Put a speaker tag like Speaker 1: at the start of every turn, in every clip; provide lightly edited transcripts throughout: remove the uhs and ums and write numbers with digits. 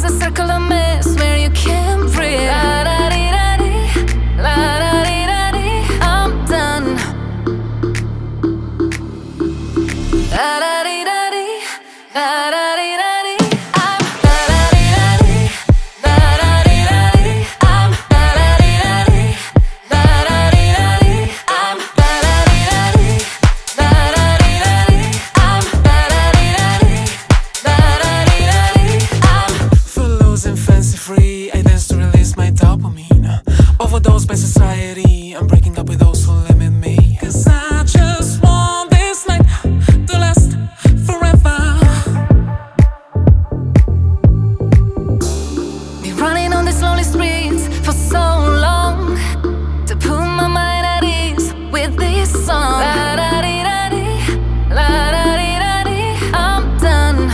Speaker 1: a circle of mess where you can't breathe. La da dee da dee, la da dee da dee. I'm done. La da dee da dee, la da dee da dee. I'm la da dee da dee, la da dee da dee. I'm la da dee da dee, la da dee da dee. I'm la da dee da dee, la da dee da dee. I'm la da dee da dee, la da dee da dee. I'm
Speaker 2: footloose and fancy free, I dance to release my dopamine. Overdosed by society, I'm breaking up with those who limit me. 'Cause I just want this night to last forever.
Speaker 1: been running on these lonely streets for so long to put my mind at ease with this song. La da dee da dee, la da dee da dee. I'm done.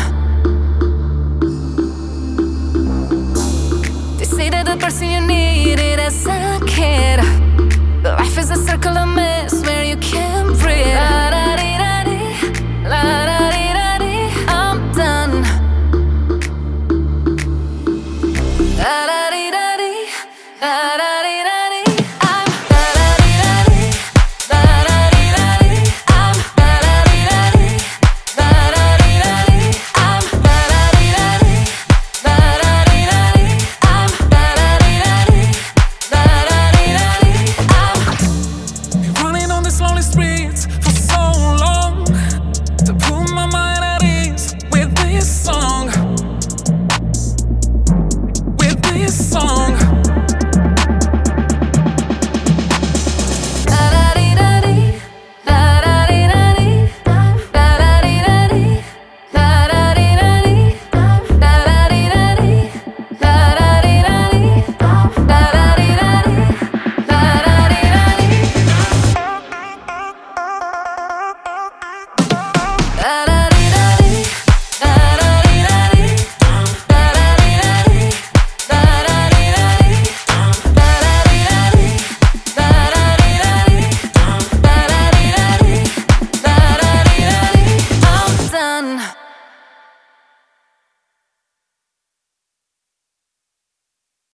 Speaker 1: They say that the person you need it as a kid. Life is a circle of